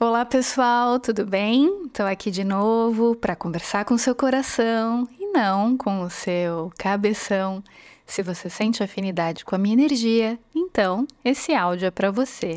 Olá pessoal, tudo bem? Estou aqui de novo para conversar com o seu coração e não com o seu cabeção. Se você sente afinidade com a minha energia, então esse áudio é para você.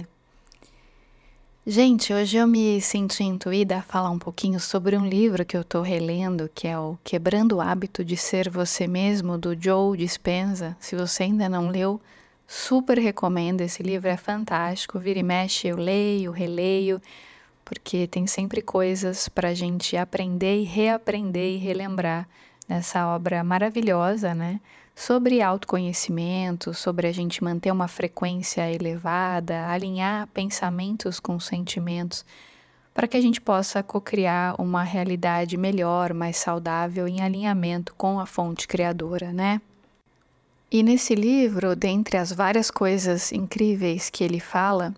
Gente, hoje eu me senti intuída a falar um pouquinho sobre um livro que eu estou relendo, que é o Quebrando o Hábito de Ser Você Mesmo, do Joe Dispenza. Se você ainda não leu, super recomendo, esse livro é fantástico, vira e mexe eu leio, releio, porque tem sempre coisas para a gente aprender e relembrar nessa obra maravilhosa, né? Sobre autoconhecimento, sobre a gente manter uma frequência elevada, alinhar pensamentos com sentimentos, para que a gente possa cocriar uma realidade melhor, mais saudável, em alinhamento com a fonte criadora, né? E nesse livro, dentre as várias coisas incríveis que ele fala,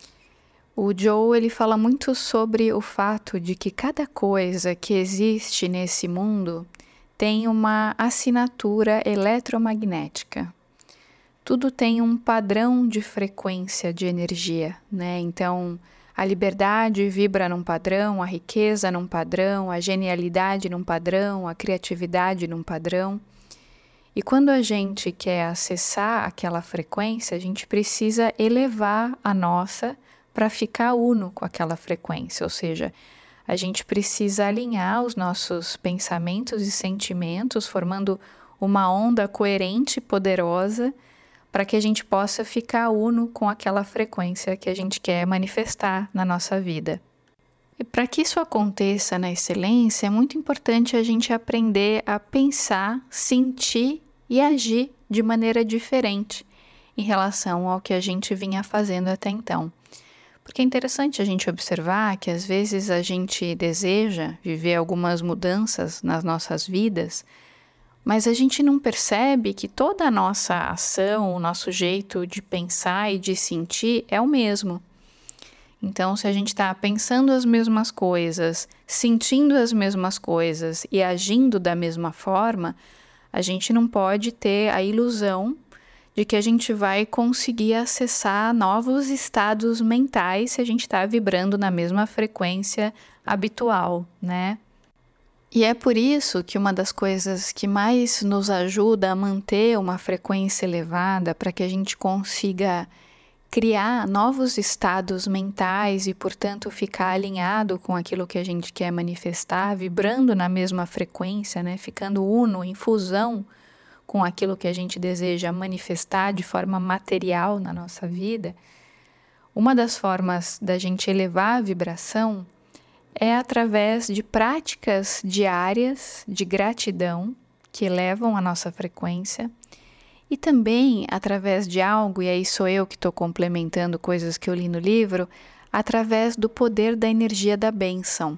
o Joe ele fala muito sobre o fato de que cada coisa que existe nesse mundo tem uma assinatura eletromagnética. Tudo tem um padrão de frequência de energia, né? Então, a liberdade vibra num padrão, a riqueza num padrão, a genialidade num padrão, a criatividade num padrão. E quando a gente quer acessar aquela frequência, a gente precisa elevar a nossa para ficar uno com aquela frequência, ou seja, a gente precisa alinhar os nossos pensamentos e sentimentos, formando uma onda coerente e poderosa, para que a gente possa ficar uno com aquela frequência que a gente quer manifestar na nossa vida. E para que isso aconteça na excelência, é muito importante a gente aprender a pensar, sentir e agir de maneira diferente em relação ao que a gente vinha fazendo até então. Porque é interessante a gente observar que às vezes a gente deseja viver algumas mudanças nas nossas vidas, mas a gente não percebe que toda a nossa ação, o nosso jeito de pensar e de sentir é o mesmo. Então, se a gente está pensando as mesmas coisas, sentindo as mesmas coisas e agindo da mesma forma, a gente não pode ter a ilusão de que a gente vai conseguir acessar novos estados mentais se a gente está vibrando na mesma frequência habitual, né? E é por isso que uma das coisas que mais nos ajuda a manter uma frequência elevada para que a gente consiga criar novos estados mentais e, portanto, ficar alinhado com aquilo que a gente quer manifestar, vibrando na mesma frequência, né? Ficando uno, em fusão com aquilo que a gente deseja manifestar de forma material na nossa vida, uma das formas da gente elevar a vibração é através de práticas diárias de gratidão que elevam a nossa frequência e também através de algo, e aí sou eu que estou complementando coisas que eu li no livro, através do poder da energia da bênção.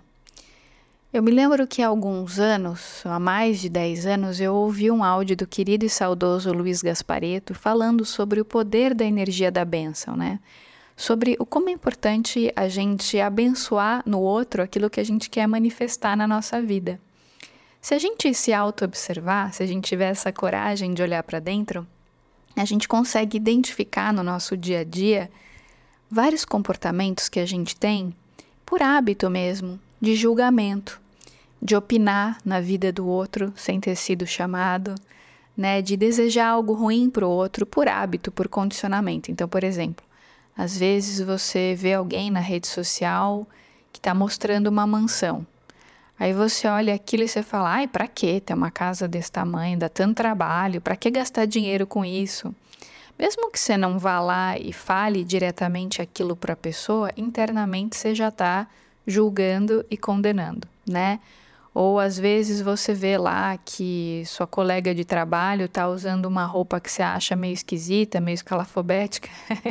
Eu me lembro que há alguns anos, há mais de 10 anos, eu ouvi um áudio do querido e saudoso Luiz Gasparetto falando sobre o poder da energia da bênção, né? Sobre o como é importante a gente abençoar no outro aquilo que a gente quer manifestar na nossa vida. Se a gente se auto-observar, se a gente tiver essa coragem de olhar para dentro, a gente consegue identificar no nosso dia a dia vários comportamentos que a gente tem por hábito mesmo, de julgamento, de opinar na vida do outro sem ter sido chamado, né, de desejar algo ruim para o outro por hábito, por condicionamento. Então, por exemplo, às vezes você vê alguém na rede social que está mostrando uma mansão. Aí você olha aquilo e você fala, ai, para que ter uma casa desse tamanho, dá tanto trabalho, para que gastar dinheiro com isso? Mesmo que você não vá lá e fale diretamente aquilo para a pessoa, internamente você já está julgando e condenando, né? Ou às vezes você vê lá que sua colega de trabalho está usando uma roupa que você acha meio esquisita, meio escalafobética,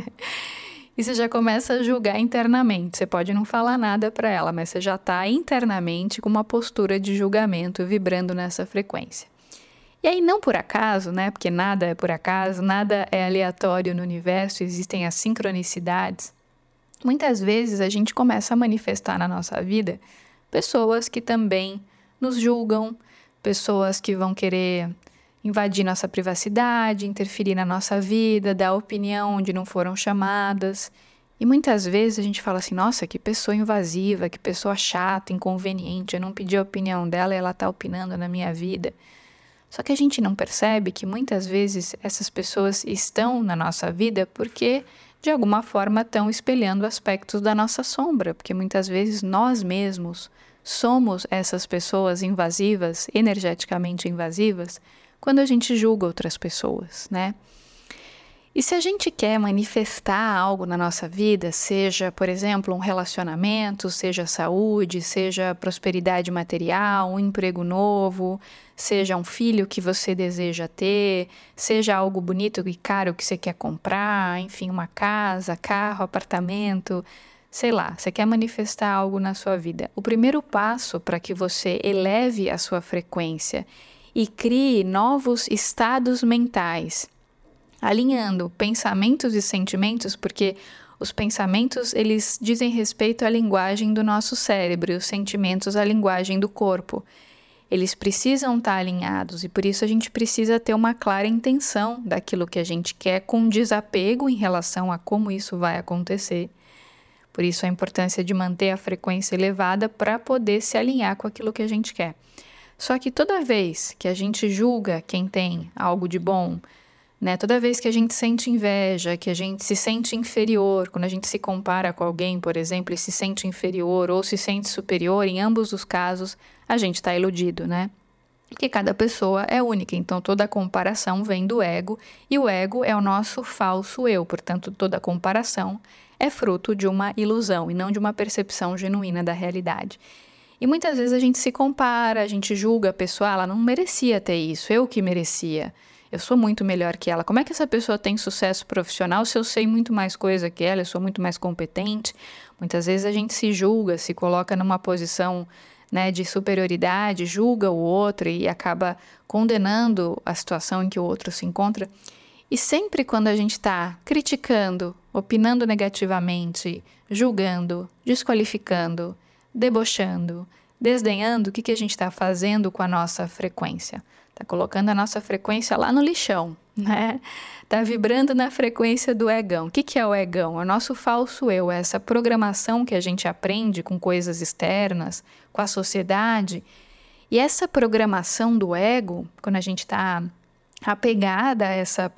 e você já começa a julgar internamente. Você pode não falar nada para ela, mas você já está internamente com uma postura de julgamento vibrando nessa frequência. E aí não por acaso, né? Porque nada é por acaso, nada é aleatório no universo, existem as sincronicidades. Muitas vezes a gente começa a manifestar na nossa vida pessoas que também nos julgam, pessoas que vão querer invadir nossa privacidade, interferir na nossa vida, dar opinião onde não foram chamadas. E muitas vezes a gente fala assim, nossa, que pessoa invasiva, que pessoa chata, inconveniente, eu não pedi a opinião dela e ela está opinando na minha vida. Só que a gente não percebe que muitas vezes essas pessoas estão na nossa vida porque, de alguma forma, estão espelhando aspectos da nossa sombra, porque muitas vezes nós mesmos somos essas pessoas invasivas, energeticamente invasivas, quando a gente julga outras pessoas, né? E se a gente quer manifestar algo na nossa vida, seja, por exemplo, um relacionamento, seja saúde, seja prosperidade material, um emprego novo, seja um filho que você deseja ter, seja algo bonito e caro que você quer comprar, enfim, uma casa, carro, apartamento, sei lá, você quer manifestar algo na sua vida. O primeiro passo para que você eleve a sua frequência e crie novos estados mentais, alinhando pensamentos e sentimentos, porque os pensamentos, eles dizem respeito à linguagem do nosso cérebro e os sentimentos à linguagem do corpo. Eles precisam estar alinhados e por isso a gente precisa ter uma clara intenção daquilo que a gente quer, com desapego em relação a como isso vai acontecer. Por isso a importância de manter a frequência elevada para poder se alinhar com aquilo que a gente quer. Só que toda vez que a gente julga quem tem algo de bom, né? Toda vez que a gente sente inveja, que a gente se sente inferior, quando a gente se compara com alguém, por exemplo, e se sente inferior ou se sente superior, em ambos os casos, a gente está iludido, né? Porque cada pessoa é única, então toda comparação vem do ego, e o ego é o nosso falso eu, portanto, toda comparação é fruto de uma ilusão e não de uma percepção genuína da realidade. E muitas vezes a gente se compara, a gente julga a pessoa, ela não merecia ter isso, eu que merecia. Eu sou muito melhor que ela. Como é que essa pessoa tem sucesso profissional se eu sei muito mais coisa que ela, eu sou muito mais competente? Muitas vezes a gente se julga, se coloca numa posição, né, de superioridade, julga o outro e acaba condenando a situação em que o outro se encontra. E sempre quando a gente está criticando, opinando negativamente, julgando, desqualificando, debochando, desdenhando, o que a gente está fazendo com a nossa frequência? Está colocando a nossa frequência lá no lixão, né? Está vibrando na frequência do egão. O que é o egão? É o nosso falso eu, é essa programação que a gente aprende com coisas externas, com a sociedade. E essa programação do ego, quando a gente está apegado a essa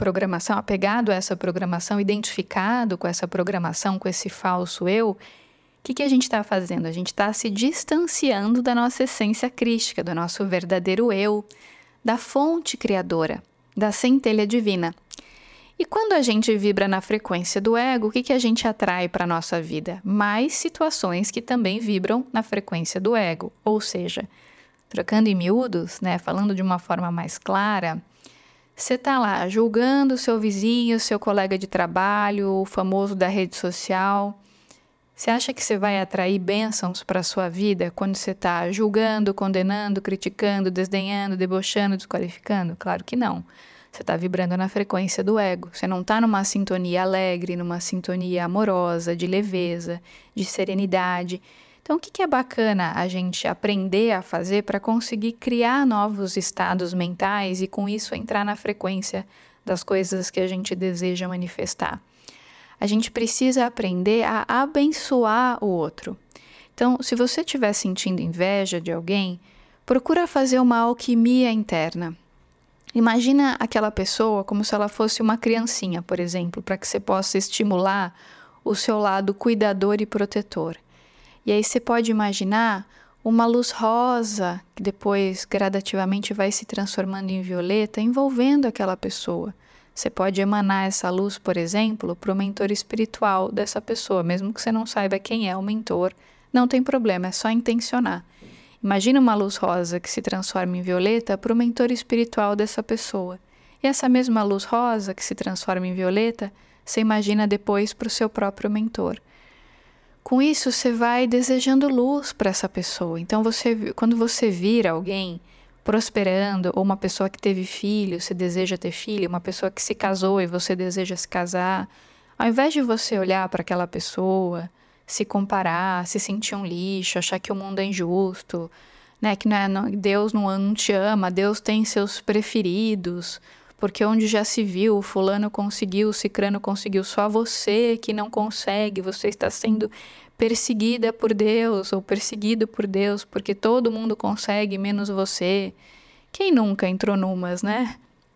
programação, identificado com essa programação, com esse falso eu, o que a gente está fazendo? A gente está se distanciando da nossa essência crística, do nosso verdadeiro eu, da fonte criadora, da centelha divina. E quando a gente vibra na frequência do ego, o que a gente atrai para a nossa vida? Mais situações que também vibram na frequência do ego. Ou seja, trocando em miúdos, né, falando de uma forma mais clara, você está lá julgando o seu vizinho, o seu colega de trabalho, o famoso da rede social. Você acha que você vai atrair bênçãos para a sua vida quando você está julgando, condenando, criticando, desdenhando, debochando, desqualificando? Claro que não. Você está vibrando na frequência do ego. Você não está numa sintonia alegre, numa sintonia amorosa, de leveza, de serenidade. Então, o que é bacana a gente aprender a fazer para conseguir criar novos estados mentais e, com isso, entrar na frequência das coisas que a gente deseja manifestar? A gente precisa aprender a abençoar o outro. Então, se você estiver sentindo inveja de alguém, procura fazer uma alquimia interna. Imagina aquela pessoa como se ela fosse uma criancinha, por exemplo, para que você possa estimular o seu lado cuidador e protetor. E aí você pode imaginar uma luz rosa, que depois gradativamente vai se transformando em violeta, envolvendo aquela pessoa. Você pode emanar essa luz, por exemplo, para o mentor espiritual dessa pessoa, mesmo que você não saiba quem é o mentor, não tem problema, é só intencionar. Imagina uma luz rosa que se transforma em violeta para o mentor espiritual dessa pessoa. E essa mesma luz rosa que se transforma em violeta, você imagina depois para o seu próprio mentor. Com isso, você vai desejando luz para essa pessoa. Então, quando você vira alguém prosperando, ou uma pessoa que teve filho, você deseja ter filho, uma pessoa que se casou e você deseja se casar, ao invés de você olhar para aquela pessoa, se comparar, se sentir um lixo, achar que o mundo é injusto, né, que Deus não te ama, Deus tem seus preferidos, porque onde já se viu, o fulano conseguiu, o cicrano conseguiu, só você que não consegue, você está sendo perseguida por Deus ou perseguido por Deus, porque todo mundo consegue, menos você. Quem nunca entrou numas, né?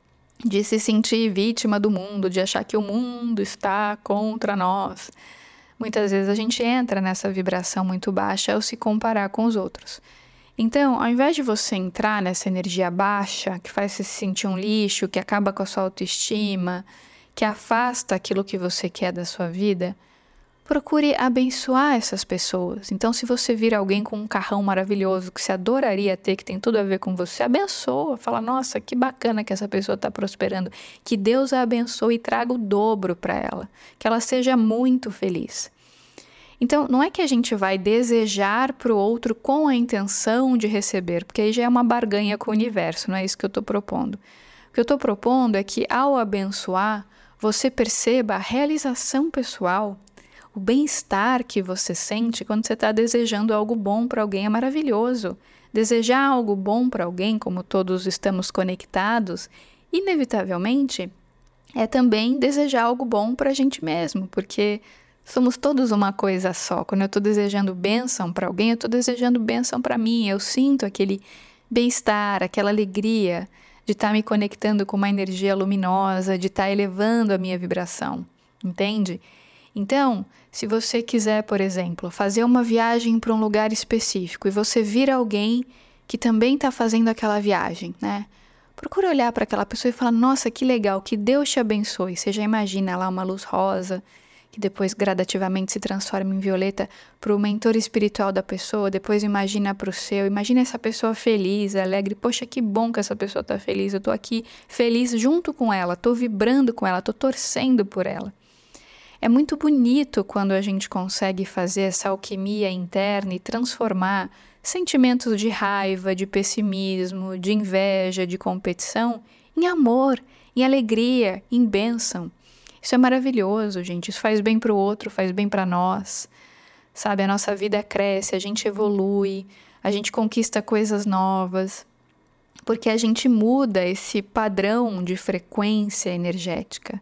De se sentir vítima do mundo, de achar que o mundo está contra nós. Muitas vezes a gente entra nessa vibração muito baixa ao se comparar com os outros. Então, ao invés de você entrar nessa energia baixa, que faz você se sentir um lixo, que acaba com a sua autoestima, que afasta aquilo que você quer da sua vida, procure abençoar essas pessoas. Então, se você vir alguém com um carrão maravilhoso que você adoraria ter, que tem tudo a ver com você, abençoa. Fala, nossa, que bacana que essa pessoa está prosperando. Que Deus a abençoe e traga o dobro para ela. Que ela seja muito feliz. Então, não é que a gente vai desejar para o outro com a intenção de receber, porque aí já é uma barganha com o universo, não é isso que eu estou propondo. O que eu estou propondo é que, ao abençoar, você perceba a realização pessoal, o bem-estar que você sente quando você está desejando algo bom para alguém é maravilhoso. Desejar algo bom para alguém, como todos estamos conectados, inevitavelmente, é também desejar algo bom para a gente mesmo, porque somos todos uma coisa só. Quando eu estou desejando bênção para alguém, eu estou desejando bênção para mim. Eu sinto aquele bem-estar, aquela alegria de estar me conectando com uma energia luminosa, de estar elevando a minha vibração, entende? Então, se você quiser, por exemplo, fazer uma viagem para um lugar específico e você vir alguém que também está fazendo aquela viagem, né? Procura olhar para aquela pessoa e falar, nossa, que legal, que Deus te abençoe. Você já imagina lá uma luz rosa, que depois gradativamente se transforma em violeta para o mentor espiritual da pessoa, depois imagina para o seu, imagina essa pessoa feliz, alegre, poxa, que bom que essa pessoa está feliz, eu estou aqui feliz junto com ela, estou vibrando com ela, estou torcendo por ela. É muito bonito quando a gente consegue fazer essa alquimia interna e transformar sentimentos de raiva, de pessimismo, de inveja, de competição em amor, em alegria, em bênção. Isso é maravilhoso, gente. Isso faz bem para o outro, faz bem para nós. Sabe, a nossa vida cresce, a gente evolui, a gente conquista coisas novas, porque a gente muda esse padrão de frequência energética.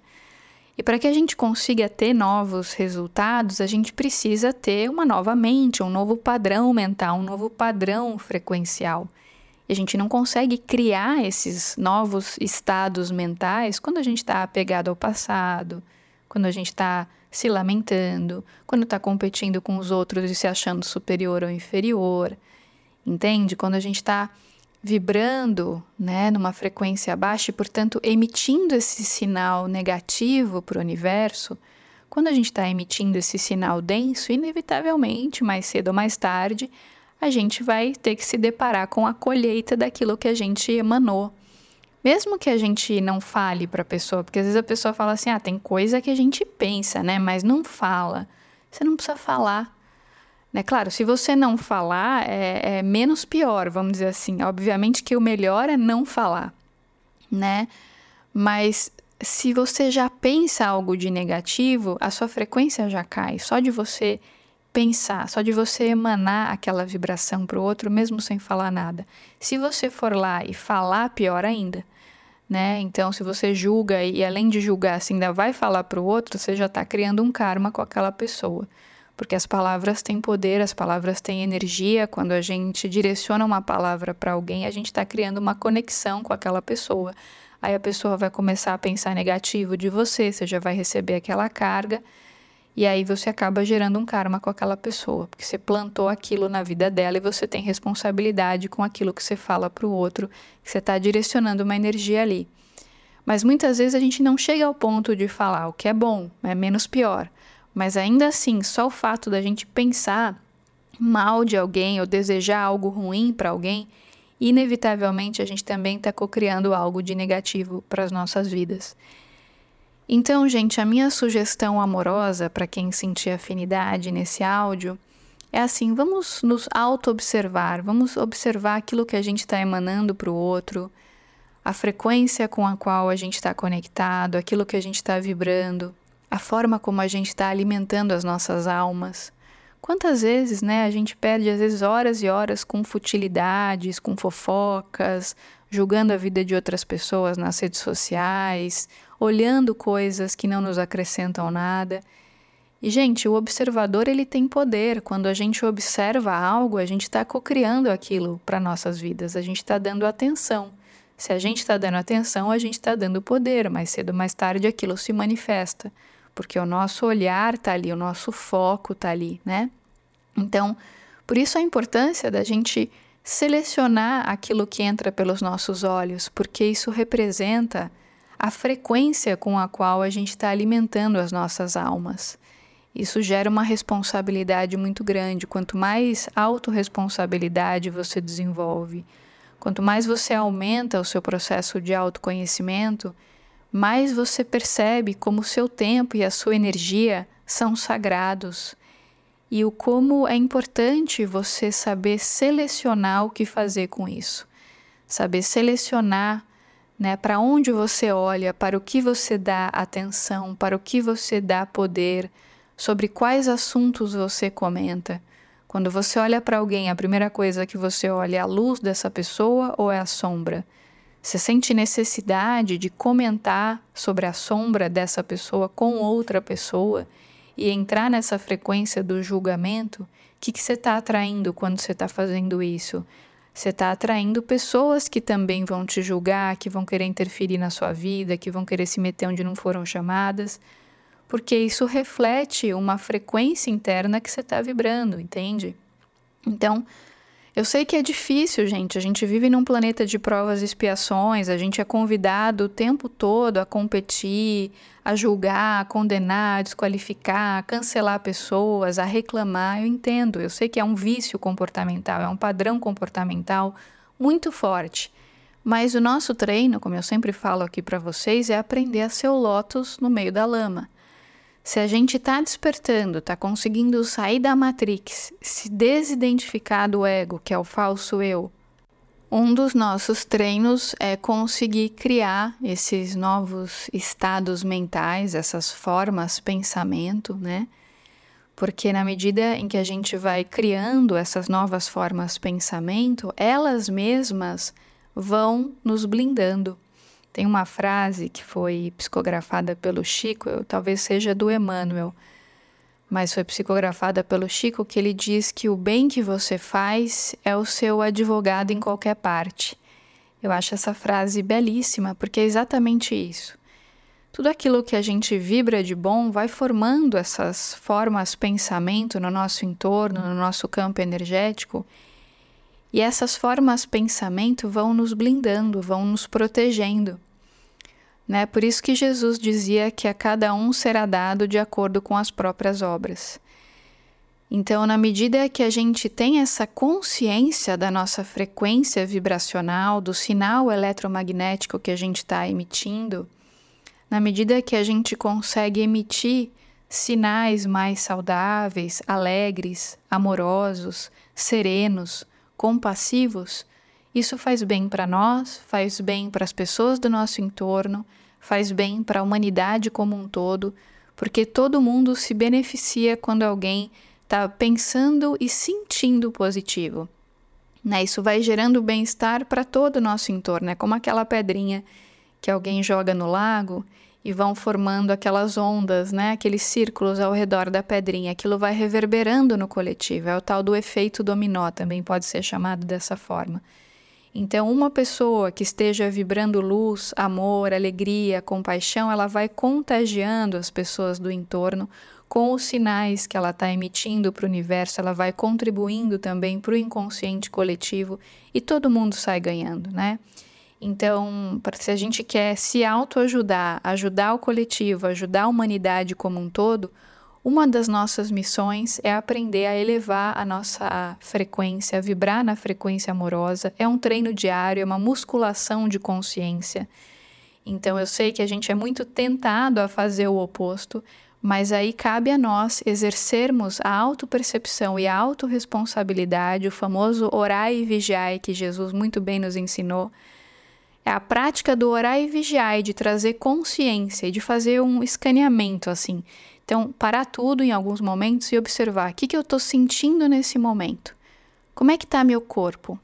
E para que a gente consiga ter novos resultados, a gente precisa ter uma nova mente, um novo padrão mental, um novo padrão frequencial. E a gente não consegue criar esses novos estados mentais quando a gente está apegado ao passado, quando a gente está se lamentando, quando está competindo com os outros e se achando superior ou inferior. Entende? Quando a gente está vibrando, né, numa frequência baixa e, portanto, emitindo esse sinal negativo para o universo, quando a gente está emitindo esse sinal denso, inevitavelmente, mais cedo ou mais tarde, a gente vai ter que se deparar com a colheita daquilo que a gente emanou. Mesmo que a gente não fale para a pessoa, porque às vezes a pessoa fala assim, tem coisa que a gente pensa, né, mas não fala. Você não precisa falar. Né? Claro, se você não falar, é menos pior, vamos dizer assim. Obviamente que o melhor é não falar, né? Mas se você já pensa algo de negativo, a sua frequência já cai. Só de você pensar, só de você emanar aquela vibração para o outro, mesmo sem falar nada. Se você for lá e falar, pior ainda, né? Então, se você julga e além de julgar, você ainda vai falar para o outro, você já está criando um karma com aquela pessoa. Porque as palavras têm poder, as palavras têm energia. Quando a gente direciona uma palavra para alguém, a gente está criando uma conexão com aquela pessoa. Aí a pessoa vai começar a pensar negativo de você, você já vai receber aquela carga, e aí você acaba gerando um karma com aquela pessoa, porque você plantou aquilo na vida dela e você tem responsabilidade com aquilo que você fala para o outro, que você está direcionando uma energia ali. Mas muitas vezes a gente não chega ao ponto de falar, o que é bom, é menos pior. Mas ainda assim, só o fato da gente pensar mal de alguém ou desejar algo ruim para alguém, inevitavelmente a gente também está cocriando algo de negativo para as nossas vidas. Então, gente, a minha sugestão amorosa para quem sentir afinidade nesse áudio é assim, vamos nos auto-observar, vamos observar aquilo que a gente está emanando para o outro, a frequência com a qual a gente está conectado, aquilo que a gente está vibrando, a forma como a gente está alimentando as nossas almas. Quantas vezes, né, a gente perde às vezes horas e horas com futilidades, com fofocas, julgando a vida de outras pessoas nas redes sociais, olhando coisas que não nos acrescentam nada. E, gente, o observador, ele tem poder. Quando a gente observa algo, a gente está cocriando aquilo para nossas vidas, a gente está dando atenção. Se a gente está dando atenção, a gente está dando poder. Mais cedo ou mais tarde, aquilo se manifesta, porque o nosso olhar está ali, o nosso foco está ali, né? Então, por isso a importância da gente selecionar aquilo que entra pelos nossos olhos, porque isso representa a frequência com a qual a gente está alimentando as nossas almas. Isso gera uma responsabilidade muito grande. Quanto mais autorresponsabilidade você desenvolve, quanto mais você aumenta o seu processo de autoconhecimento, mais você percebe como o seu tempo e a sua energia são sagrados. E o como é importante você saber selecionar o que fazer com isso. Saber selecionar, né, para onde você olha, para o que você dá atenção, para o que você dá poder, sobre quais assuntos você comenta. Quando você olha para alguém, a primeira coisa que você olha é a luz dessa pessoa ou é a sombra? Você sente necessidade de comentar sobre a sombra dessa pessoa com outra pessoa e entrar nessa frequência do julgamento? O que você está atraindo quando você está fazendo isso? Você está atraindo pessoas que também vão te julgar, que vão querer interferir na sua vida, que vão querer se meter onde não foram chamadas, porque isso reflete uma frequência interna que você está vibrando, entende? Então, eu sei que é difícil, gente. A gente vive num planeta de provas e expiações, a gente é convidado o tempo todo a competir, a julgar, a condenar, a desqualificar, a cancelar pessoas, a reclamar. Eu entendo, eu sei que é um vício comportamental, é um padrão comportamental muito forte. Mas o nosso treino, como eu sempre falo aqui para vocês, é aprender a ser o lótus no meio da lama. Se a gente está despertando, está conseguindo sair da Matrix, se desidentificar do ego, que é o falso eu, um dos nossos treinos é conseguir criar esses novos estados mentais, essas formas pensamento, né? Porque na medida em que a gente vai criando essas novas formas pensamento, elas mesmas vão nos blindando. Tem uma frase que foi psicografada pelo Chico, talvez seja do Emmanuel, mas foi psicografada pelo Chico, que ele diz que o bem que você faz é o seu advogado em qualquer parte. Eu acho essa frase belíssima, porque é exatamente isso. Tudo aquilo que a gente vibra de bom vai formando essas formas pensamento no nosso entorno, no nosso campo energético, e essas formas pensamento vão nos blindando, vão nos protegendo. Né? Por isso que Jesus dizia que a cada um será dado de acordo com as próprias obras. Então, na medida que a gente tem essa consciência da nossa frequência vibracional, do sinal eletromagnético que a gente está emitindo, na medida que a gente consegue emitir sinais mais saudáveis, alegres, amorosos, serenos, compassivos, isso faz bem para nós, faz bem para as pessoas do nosso entorno, faz bem para a humanidade como um todo, porque todo mundo se beneficia quando alguém está pensando e sentindo positivo. Né? Isso vai gerando bem-estar para todo o nosso entorno. É como aquela pedrinha que alguém joga no lago e vão formando aquelas ondas, né? Aqueles círculos ao redor da pedrinha. Aquilo vai reverberando no coletivo. É o tal do efeito dominó, também pode ser chamado dessa forma. Então, uma pessoa que esteja vibrando luz, amor, alegria, compaixão, ela vai contagiando as pessoas do entorno com os sinais que ela está emitindo para o universo, ela vai contribuindo também para o inconsciente coletivo e todo mundo sai ganhando, né? Então, se a gente quer se autoajudar, ajudar o coletivo, ajudar a humanidade como um todo, uma das nossas missões é aprender a elevar a nossa frequência, a vibrar na frequência amorosa. É um treino diário, é uma musculação de consciência. Então, eu sei que a gente é muito tentado a fazer o oposto, mas aí cabe a nós exercermos a autopercepção e a autorresponsabilidade, o famoso orai e vigiai que Jesus muito bem nos ensinou. É a prática do orar e vigiar, de trazer consciência e de fazer um escaneamento assim. Então, parar tudo em alguns momentos e observar o que eu estou sentindo nesse momento. Como é que está meu corpo?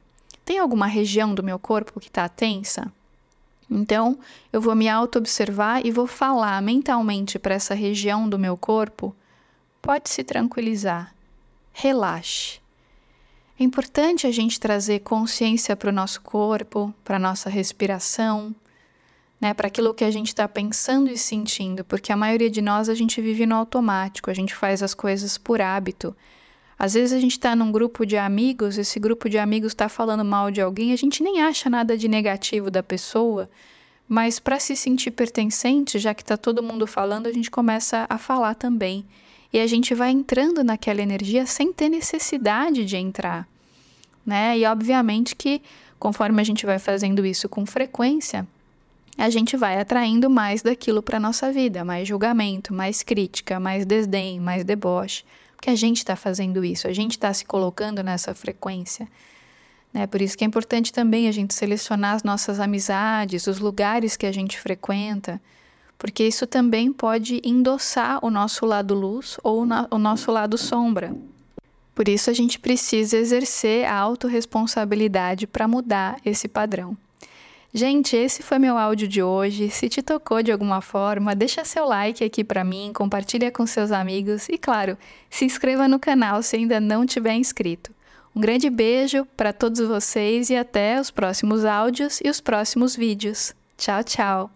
Tem alguma região do meu corpo que está tensa? Então, eu vou me auto-observar e vou falar mentalmente para essa região do meu corpo: pode se tranquilizar, relaxe. É importante a gente trazer consciência para o nosso corpo, para a nossa respiração, né, para aquilo que a gente está pensando e sentindo, porque a maioria de nós a gente vive no automático, a gente faz as coisas por hábito. Às vezes a gente está num grupo de amigos, esse grupo de amigos está falando mal de alguém, a gente nem acha nada de negativo da pessoa, mas para se sentir pertencente, já que está todo mundo falando, a gente começa a falar também. E a gente vai entrando naquela energia sem ter necessidade de entrar, né? E obviamente que conforme a gente vai fazendo isso com frequência, a gente vai atraindo mais daquilo para a nossa vida, mais julgamento, mais crítica, mais desdém, mais deboche, porque a gente está fazendo isso, a gente está se colocando nessa frequência, né? Por isso que é importante também a gente selecionar as nossas amizades, os lugares que a gente frequenta, porque isso também pode endossar o nosso lado luz ou o nosso lado sombra. Por isso a gente precisa exercer a autorresponsabilidade para mudar esse padrão. Gente, esse foi meu áudio de hoje. Se te tocou de alguma forma, deixa seu like aqui para mim, compartilha com seus amigos e, claro, se inscreva no canal se ainda não tiver inscrito. Um grande beijo para todos vocês e até os próximos áudios e os próximos vídeos. Tchau, tchau!